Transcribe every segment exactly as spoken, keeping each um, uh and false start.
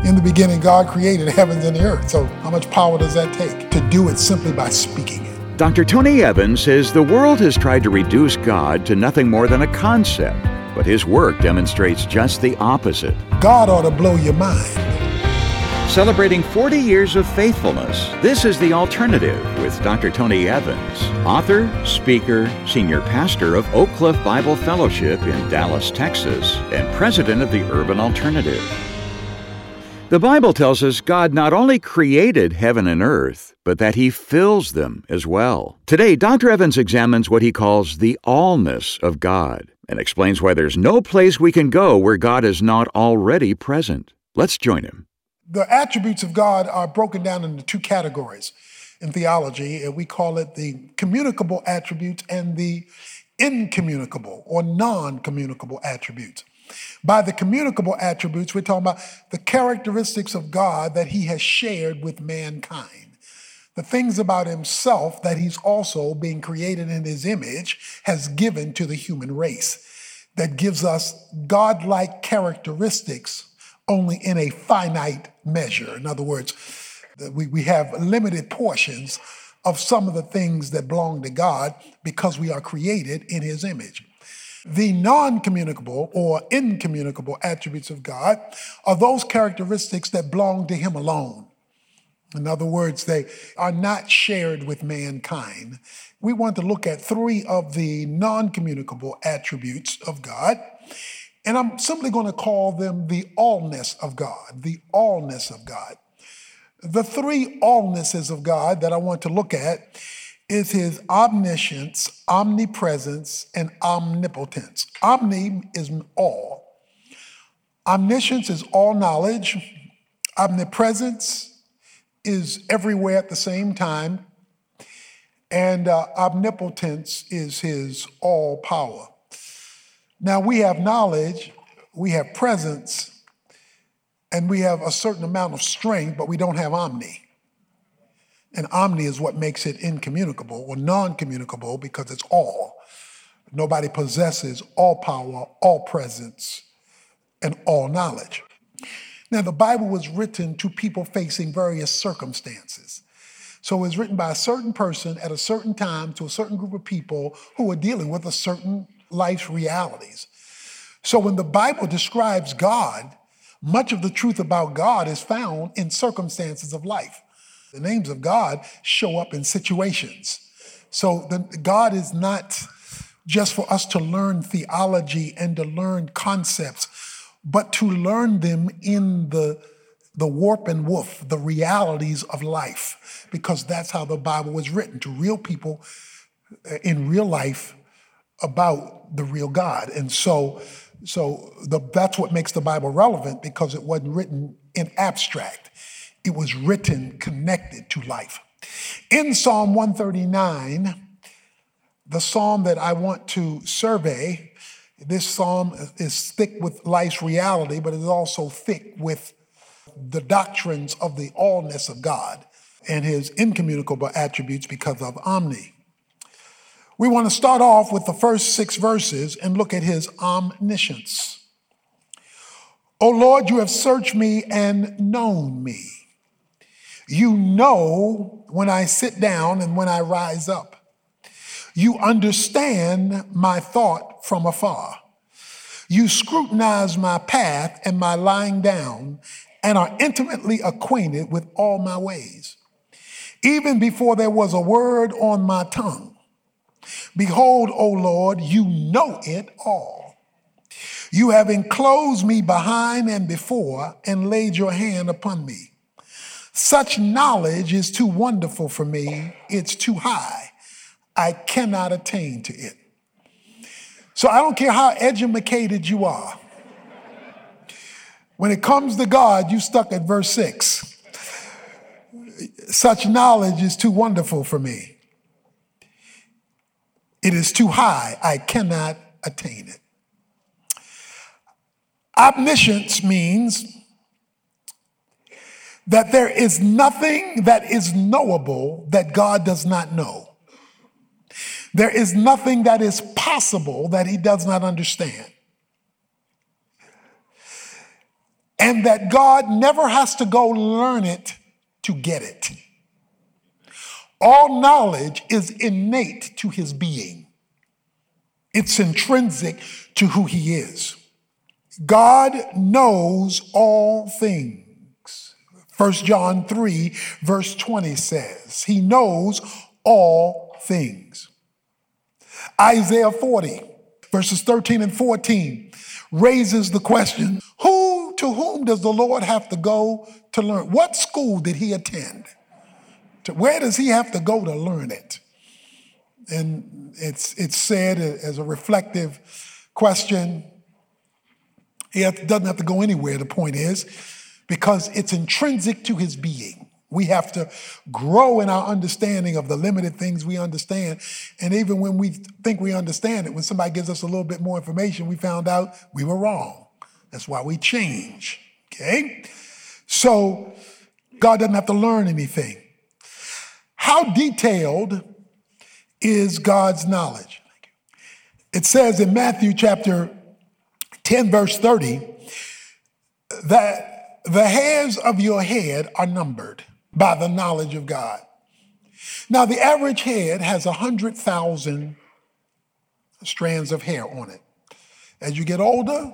In the beginning, God created the heavens and the earth. So how much power does that take? To do it simply by speaking it. Doctor Tony Evans says the world has tried to reduce God to nothing more than a concept, but his work demonstrates just the opposite. God ought to blow your mind. Celebrating forty years of faithfulness, this is The Alternative with Doctor Tony Evans, author, speaker, senior pastor of Oak Cliff Bible Fellowship in Dallas, Texas, and president of the Urban Alternative. The Bible tells us God not only created heaven and earth, but that He fills them as well. Today, Doctor Evans examines what he calls the allness of God and explains why there's no place we can go where God is not already present. Let's join him. The attributes of God are broken down into two categories in theology, and we call it the communicable attributes and the incommunicable or non-communicable attributes. By the communicable attributes, we're talking about the characteristics of God that He has shared with mankind. The things about Himself that He's also, being created in His image, has given to the human race. That gives us God-like characteristics only in a finite measure. In other words, we, we have limited portions of some of the things that belong to God because we are created in His image. The non-communicable or incommunicable attributes of God are those characteristics that belong to Him alone. In other words, they are not shared with mankind. We want to look at three of the non-communicable attributes of God, and I'm simply going to call them the allness of God, the allness of God. The three allnesses of God that I want to look at is His omniscience, omnipresence, and omnipotence. Omni is all. Omniscience is all knowledge. Omnipresence is everywhere at the same time. And uh, omnipotence is His all power. Now we have knowledge, we have presence, and we have a certain amount of strength, but we don't have omni. And omni is what makes it incommunicable or non-communicable because it's all. Nobody possesses all power, all presence, and all knowledge. Now, the Bible was written to people facing various circumstances. So it was written by a certain person at a certain time to a certain group of people who were dealing with a certain life's realities. So when the Bible describes God, much of the truth about God is found in circumstances of life. The names of God show up in situations. So the, God is not just for us to learn theology and to learn concepts, but to learn them in the, the warp and woof, the realities of life, because that's how the Bible was written, to real people in real life about the real God. And so, so the, that's what makes the Bible relevant, because it wasn't written in abstract. It was written connected to life. In Psalm one thirty-nine, the psalm that I want to survey, this psalm is thick with life's reality, but it is also thick with the doctrines of the allness of God and His incommunicable attributes because of omni. We want to start off with the first six verses and look at His omniscience. O Lord, you have searched me and known me. You know when I sit down and when I rise up. You understand my thought from afar. You scrutinize my path and my lying down and are intimately acquainted with all my ways. Even before there was a word on my tongue, behold, O Lord, you know it all. You have enclosed me behind and before and laid your hand upon me. Such knowledge is too wonderful for me. It's too high. I cannot attain to it. So I don't care how educated you are. When it comes to God, you stuck at verse six. Such knowledge is too wonderful for me. It is too high. I cannot attain it. Omniscience means that there is nothing that is knowable that God does not know. There is nothing that is possible that He does not understand. and that God never has to go learn it to get it. All knowledge is innate to his being. It's intrinsic to who he is. God knows all things. First John three, verse twenty says, he knows all things. Isaiah forty, verses thirteen and fourteen raises the question, who to whom does the Lord have to go to learn? What school did he attend? To where does he have to go to learn it? And it's it's said as a reflective question. He doesn't have to go anywhere, the point is, because it's intrinsic to his being. We have to grow in our understanding of the limited things we understand. And even when we think we understand it, when somebody gives us a little bit more information, we found out we were wrong. That's why we change, okay? So God doesn't have to learn anything. How detailed is God's knowledge? It says in Matthew chapter ten, verse thirty, that the hairs of your head are numbered by the knowledge of God. Now, the average head has one hundred thousand strands of hair on it. As you get older,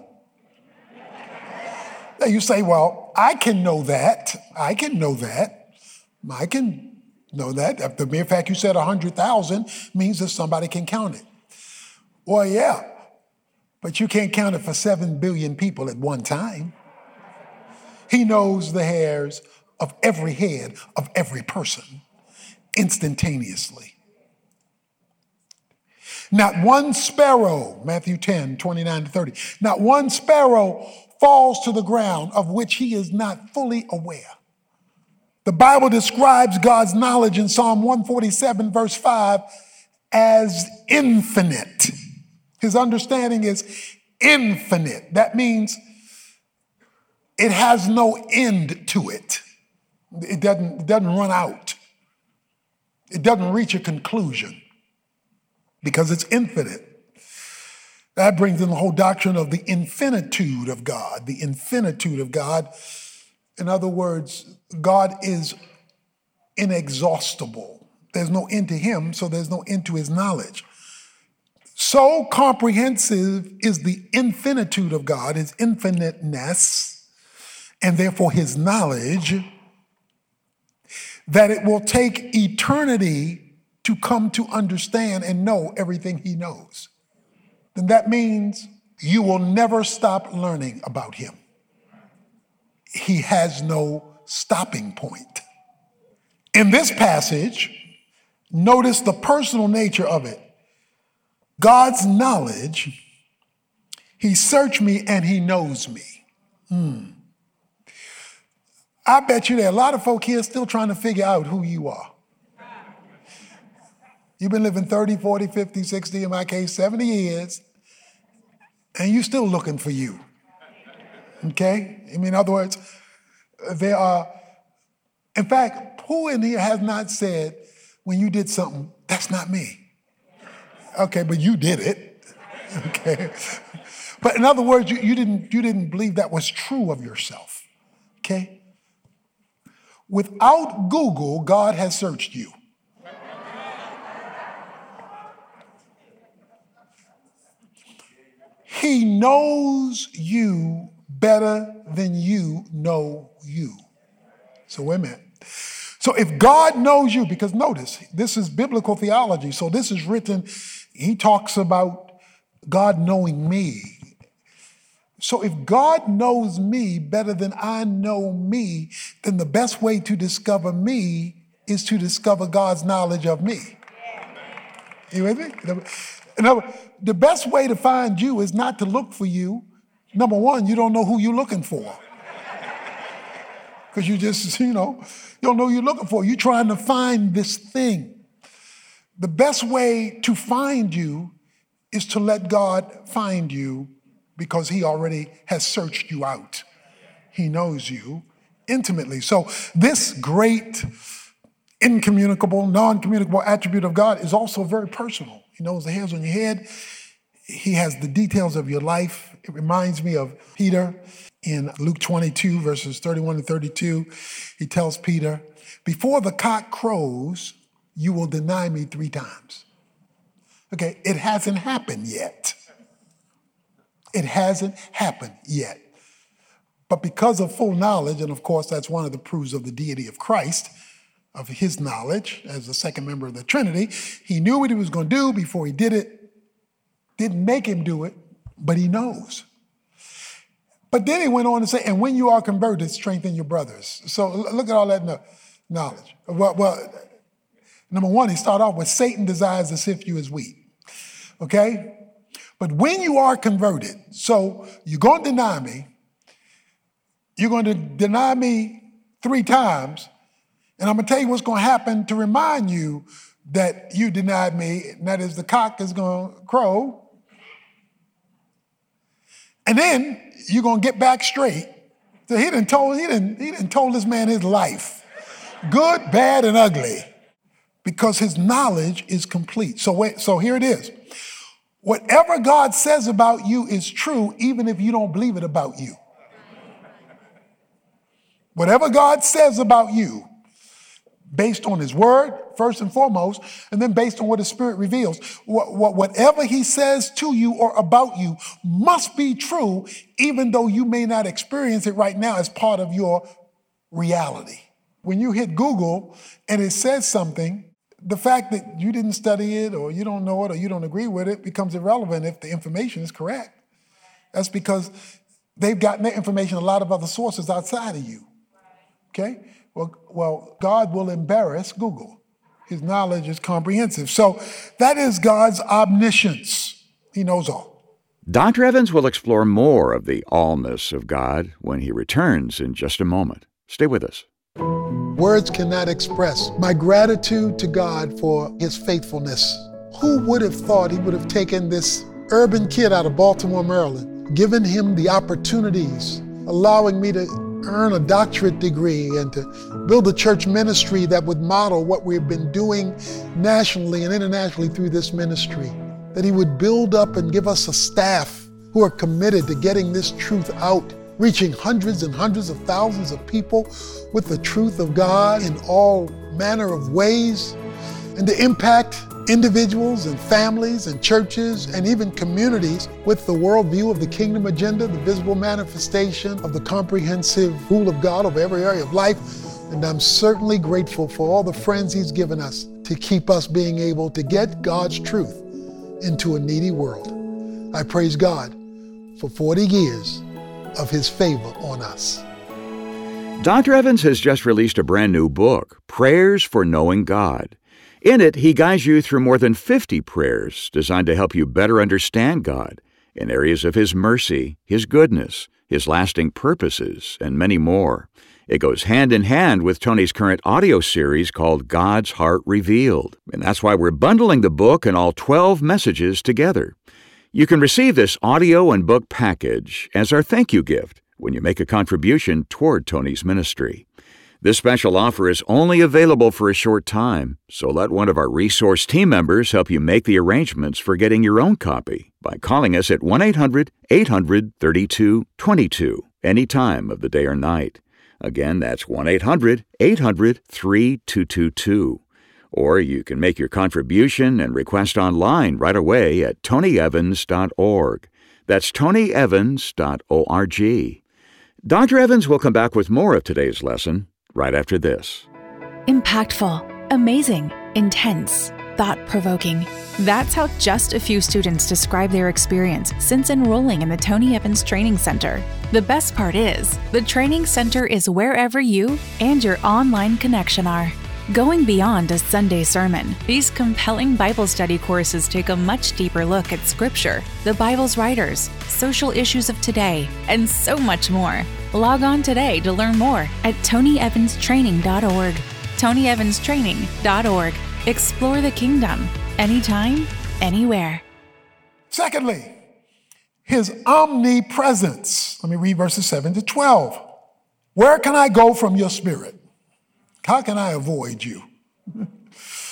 you say, well, I can know that. I can know that. I can know that. The mere fact you said one hundred thousand means that somebody can count it. Well, yeah, but you can't count it for seven billion people at one time. He knows the hairs of every head of every person instantaneously. Not one sparrow, Matthew ten, twenty-nine to thirty, not one sparrow falls to the ground of which he is not fully aware. The Bible describes God's knowledge in Psalm one forty-seven, verse five, as infinite. His understanding is infinite. That means it has no end to it. It doesn't, it doesn't run out. It doesn't reach a conclusion because it's infinite. That brings in the whole doctrine of the infinitude of God, the infinitude of God. In other words, God is inexhaustible. There's no end to him, so there's no end to his knowledge. So comprehensive is the infinitude of God, his infiniteness, and therefore his knowledge, that it will take eternity to come to understand and know everything he knows. Then that means you will never stop learning about him. He has no stopping point. In this passage, notice the personal nature of it. God's knowledge, he searched me and he knows me. Hmm. I bet you there are a lot of folk here still trying to figure out who you are. You've been living thirty, forty, fifty, sixty, in my case, seventy years, and you're still looking for you. Okay? I mean, in other words, there are, in fact, who in here has not said, when you did something, that's not me? Okay, but you did it. Okay. But in other words, you, you didn't, you didn't believe that was true of yourself. Okay? Without Google, God has searched you. He knows you better than you know you. So wait a minute. So if God knows you, because notice, this is biblical theology, so this is written, he talks about God knowing me. So if God knows me better than I know me, then the best way to discover me is to discover God's knowledge of me. You with me? In other words, the best way to find you is not to look for you. Number one, you don't know who you're looking for. Because you just, you know, you don't know who you're looking for. You're trying to find this thing. The best way to find you is to let God find you because he already has searched you out. He knows you intimately. So this great incommunicable, non-communicable attribute of God is also very personal. He knows the hairs on your head. he has the details of your life. It reminds me of Peter in Luke twenty-two, verses thirty-one and thirty-two. He tells Peter, before the cock crows, you will deny me three times. Okay, it hasn't happened yet. It hasn't happened yet. But because of full knowledge, and of course that's one of the proofs of the deity of Christ, of his knowledge as the second member of the Trinity, he knew what he was going to do before he did it. Didn't make him do it, but he knows. But then he went on to say, and when you are converted, strengthen your brothers. So look at all that knowledge. Well, well number one, he started off with Satan desires to sift you as wheat. Okay? But when you are converted, so you're going to deny me, you're going to deny me three times, and I'm going to tell you what's going to happen to remind you that you denied me, and that is the cock is going to crow. And then you're going to get back straight. So he done told, he done, he done told this man his life, good, bad, and ugly, because his knowledge is complete. So wait, so here it is. Whatever God says about you is true, even if you don't believe it about you. Whatever God says about you, based on his word, first and foremost, and then based on what his spirit reveals. Whatever he says to you or about you must be true, even though you may not experience it right now as part of your reality. When you hit Google and it says something, the fact that you didn't study it or you don't know it or you don't agree with it becomes irrelevant if the information is correct. That's because they've gotten their information a lot of other sources outside of you. Okay? Well, well, God will embarrass Google. His knowledge is comprehensive. So that is God's omniscience. He knows all. Doctor Evans will explore more of the allness of God when he returns in just a moment. Stay with us. Words cannot express my gratitude to God for his faithfulness. Who would have thought he would have taken this urban kid out of Baltimore, Maryland, given him the opportunities, allowing me to earn a doctorate degree and to build a church ministry that would model what we've been doing nationally and internationally through this ministry. That he would build up and give us a staff who are committed to getting this truth out, reaching hundreds and hundreds of thousands of people with the truth of God in all manner of ways, and to impact individuals and families and churches and even communities with the worldview of the kingdom agenda, the visible manifestation of the comprehensive rule of God over every area of life. And I'm certainly grateful for all the friends he's given us to keep us being able to get God's truth into a needy world. I praise God for forty years of his favor on us. Doctor Evans has just released a brand new book, Prayers for Knowing God. In it, he guides you through more than fifty prayers designed to help you better understand God in areas of his mercy, his goodness, his lasting purposes, and many more. It goes hand in hand with Tony's current audio series called God's Heart Revealed, and that's why we're bundling the book and all twelve messages together. You can receive this audio and book package as our thank you gift when you make a contribution toward Tony's ministry. This special offer is only available for a short time, so let one of our resource team members help you make the arrangements for getting your own copy by calling us at one eight hundred eight hundred thirty-two twenty-two any time of the day or night. Again, that's one eight hundred eight hundred thirty-two twenty-two. Or you can make your contribution and request online right away at tony evans dot org. That's tony evans dot org. Doctor Evans will come back with more of today's lesson right after this. Impactful, amazing, intense, thought-provoking. That's how just a few students describe their experience since enrolling in the Tony Evans Training Center. The best part is, the Training Center is wherever you and your online connection are. Going beyond a Sunday sermon, these compelling Bible study courses take a much deeper look at Scripture, the Bible's writers, social issues of today, and so much more. Log on today to learn more at tony evans training dot org. tony evans training dot org. Explore the kingdom, anytime, anywhere. Secondly, his omnipresence. Let me read verses seven to twelve. Where can I go from your spirit? How can I avoid you?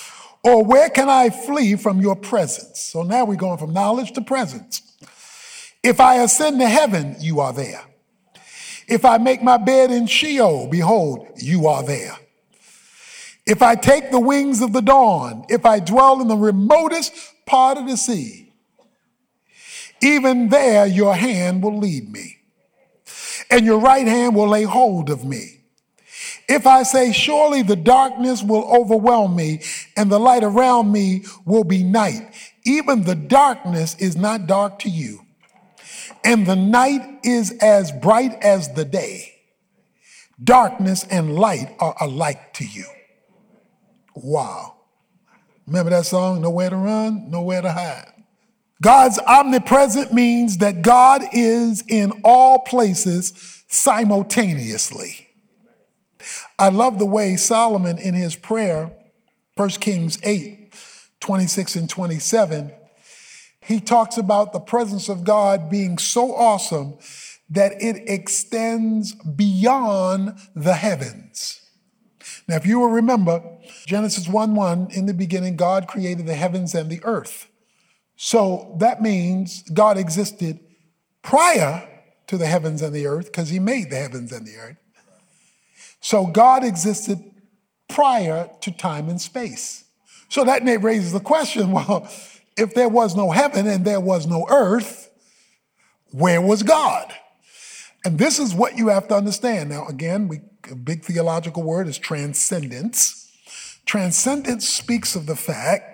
Or where can I flee from your presence? So now we're going from knowledge to presence. If I ascend to heaven, you are there. If I make my bed in Sheol, behold, you are there. If I take the wings of the dawn, if I dwell in the remotest part of the sea, even there your hand will lead me, and your right hand will lay hold of me. If I say, surely the darkness will overwhelm me, and the light around me will be night, even the darkness is not dark to you, and the night is as bright as the day. Darkness and light are alike to you. Wow. Remember that song, Nowhere to Run, Nowhere to Hide? God's omnipresent means that God is in all places simultaneously. I love the way Solomon in his prayer, First Kings eight, twenty-six and twenty-seven, he talks about the presence of God being so awesome that it extends beyond the heavens. Now, if you will remember, Genesis one one, in the beginning, God created the heavens and the earth. So that means God existed prior to the heavens and the earth because he made the heavens and the earth. So God existed prior to time and space. So that raises the question, well, if there was no heaven and there was no earth, where was God? And this is what you have to understand. Now, again, we, a big theological word is transcendence. Transcendence speaks of the fact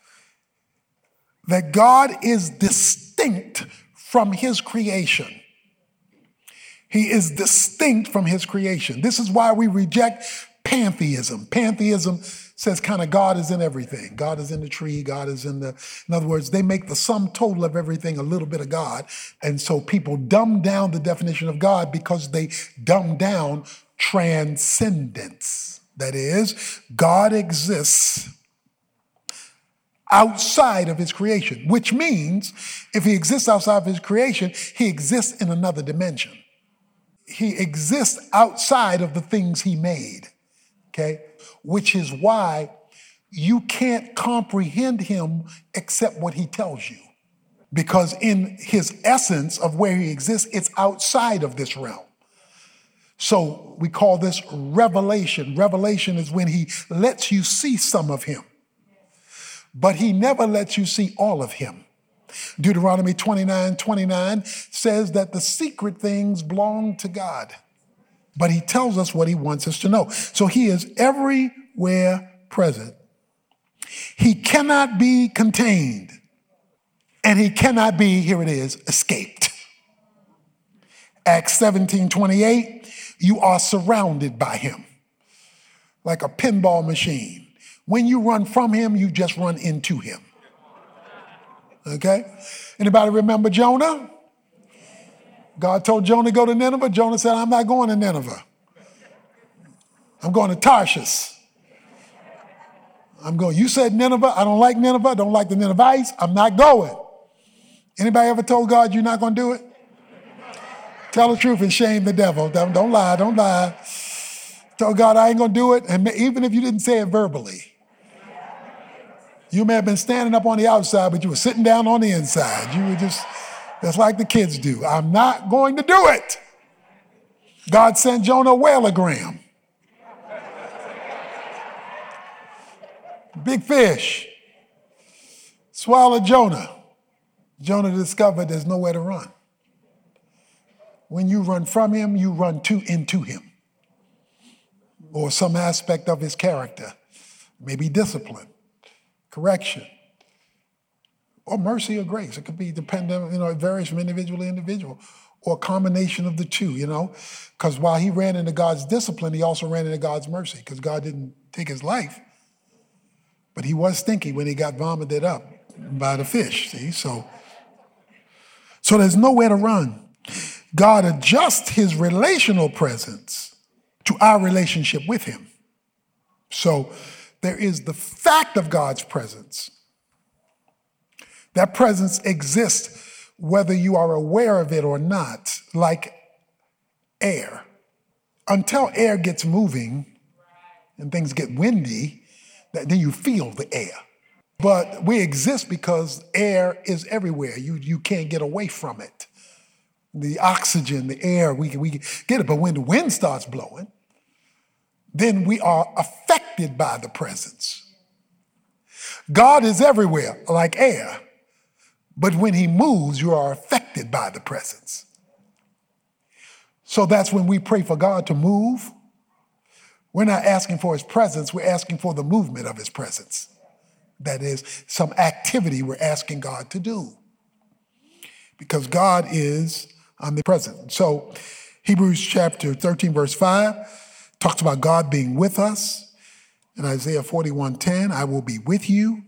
that God is distinct from his creation. He is distinct from his creation. This is why we reject pantheism. Pantheism says kind of God is in everything. God is in the tree, God is in the, in other words, they make the sum total of everything a little bit of God. And so people dumb down the definition of God because they dumb down transcendence. That is, God exists outside of his creation, which means if he exists outside of his creation, he exists in another dimension. He exists outside of the things he made, okay? Which is why you can't comprehend him except what he tells you. Because in his essence of where he exists, it's outside of this realm. So we call this revelation. Revelation is when he lets you see some of him, but he never lets you see all of him. Deuteronomy twenty-nine twenty-nine says that the secret things belong to God, but he tells us what he wants us to know. So he is everywhere present. He cannot be contained, and he cannot be, here it is, escaped. Acts seventeen twenty-eight, you are surrounded by him like a pinball machine. When you run from him, you just run into him. Okay? Anybody remember Jonah? God told Jonah to go to Nineveh. Jonah said, I'm not going to Nineveh. I'm going to Tarshish. I'm going, you said Nineveh. I don't like Nineveh. I don't like the Ninevites. I'm not going. Anybody ever told God you're not going to do it? Tell the truth and shame the devil. Don't, don't lie. Don't lie. Tell God I ain't going to do it. And even if you didn't say it verbally, you may have been standing up on the outside, but you were sitting down on the inside. You were just, that's like the kids do. I'm not going to do it. God sent Jonah a whaleogram. Big fish. Swallowed Jonah. Jonah discovered there's nowhere to run. When you run from him, you run to into him. Or some aspect of his character. Maybe discipline. Correction, or mercy or grace. It could be dependent, you know, it varies from individual to individual, or a combination of the two, you know, because while he ran into God's discipline, he also ran into God's mercy, because God didn't take his life, but he was stinky when he got vomited up by the fish, see? So, so there's nowhere to run. God adjusts his relational presence to our relationship with him. So, there is the fact of God's presence. That presence exists whether you are aware of it or not, like air. Until air gets moving and things get windy, Then you feel the air. But we exist because air is everywhere. You, you can't get away from it. The oxygen, the air, we, we get it. But when the wind starts blowing, then we are affected by the presence. God is everywhere, like air. But when he moves, you are affected by the presence. So that's when we pray for God to move. We're not asking for his presence, we're asking for the movement of his presence. That is, some activity we're asking God to do. Because God is omnipresent. So Hebrews chapter thirteen, verse five, talks about God being with us. In Isaiah forty-one ten, I will be with you.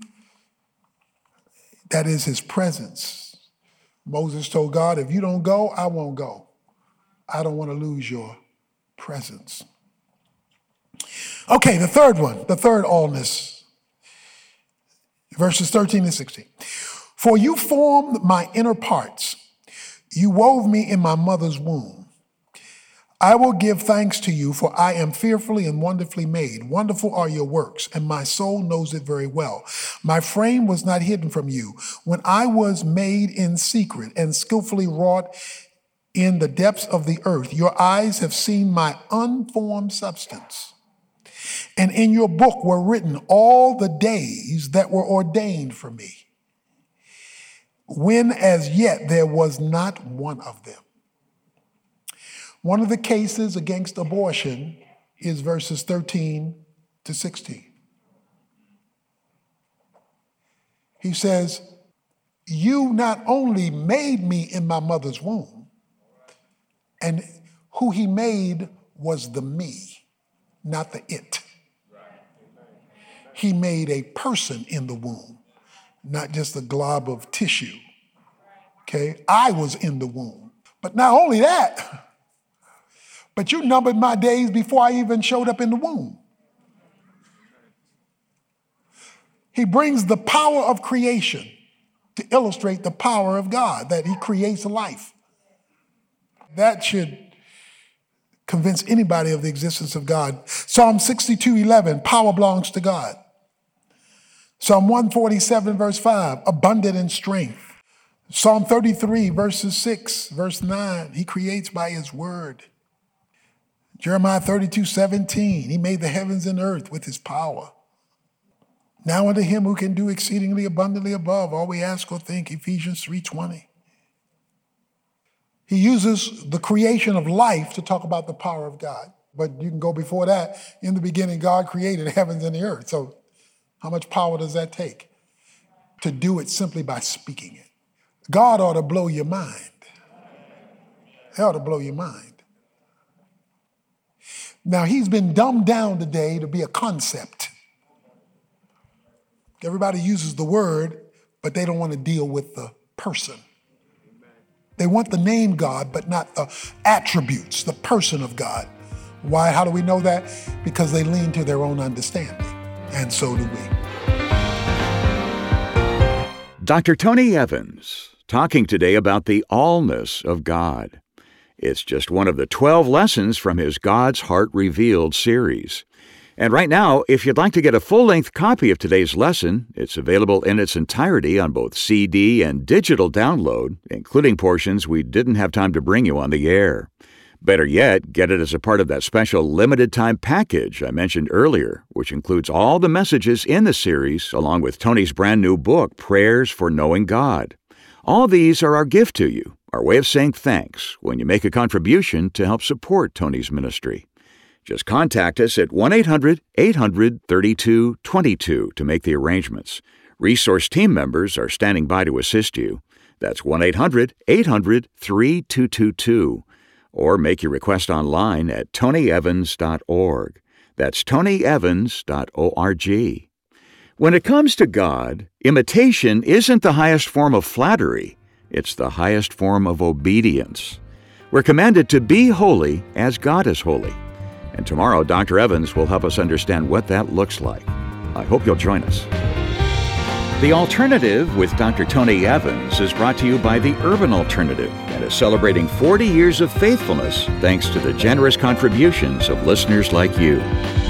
That is his presence. Moses told God, if you don't go, I won't go. I don't want to lose your presence. Okay, the third one, the third allness, verses thirteen and sixteen. For you formed my inner parts. You wove me in my mother's womb. I will give thanks to you, for I am fearfully and wonderfully made. Wonderful are your works, and my soul knows it very well. My frame was not hidden from you when I was made in secret and skillfully wrought in the depths of the earth. Your eyes have seen my unformed substance. And in your book were written all the days that were ordained for me, when as yet there was not one of them. One of the cases against abortion is verses thirteen to sixteen. He says, you not only made me in my mother's womb, and who he made was the me, not the it. He made a person in the womb, not just a glob of tissue. Okay, I was in the womb. But not only that, but you numbered my days before I even showed up in the womb. He brings the power of creation to illustrate the power of God, that he creates life. That should convince anybody of the existence of God. Psalm sixty-two eleven, power belongs to God. Psalm one forty-seven, verse five, abundant in strength. Psalm thirty-three, verses six, verse nine, he creates by his word. Jeremiah thirty-two seventeen, he made the heavens and earth with his power. Now unto him who can do exceedingly abundantly above all we ask or think, Ephesians three twenty. He uses the creation of life to talk about the power of God. But you can go before that. In the beginning, God created the heavens and the earth. So how much power does that take? To do it simply by speaking it. God ought to blow your mind. It ought to blow your mind. Now, he's been dumbed down today to be a concept. Everybody uses the word, but they don't want to deal with the person. They want the name God, but not the attributes, the person of God. Why? How do we know that? Because they lean to their own understanding, and so do we. Doctor Tony Evans, talking today about the allness of God. It's just one of the twelve lessons from his God's Heart Revealed series. And right now, if you'd like to get a full-length copy of today's lesson, it's available in its entirety on both C D and digital download, including portions we didn't have time to bring you on the air. Better yet, get it as a part of that special limited-time package I mentioned earlier, which includes all the messages in the series, along with Tony's brand new book, Prayers for Knowing God. All these are our gift to you, our way of saying thanks when you make a contribution to help support Tony's ministry. Just contact us at one eight hundred eight hundred thirty-two twenty-two to make the arrangements. Resource team members are standing by to assist you. That's one eight hundred eight hundred thirty-two twenty-two. Or make your request online at tony evans dot org. That's tony evans dot org. When it comes to God, imitation isn't the highest form of flattery. It's the highest form of obedience. We're commanded to be holy as God is holy. And tomorrow, Doctor Evans will help us understand what that looks like. I hope you'll join us. The Alternative with Doctor Tony Evans is brought to you by the Urban Alternative and is celebrating forty years of faithfulness thanks to the generous contributions of listeners like you.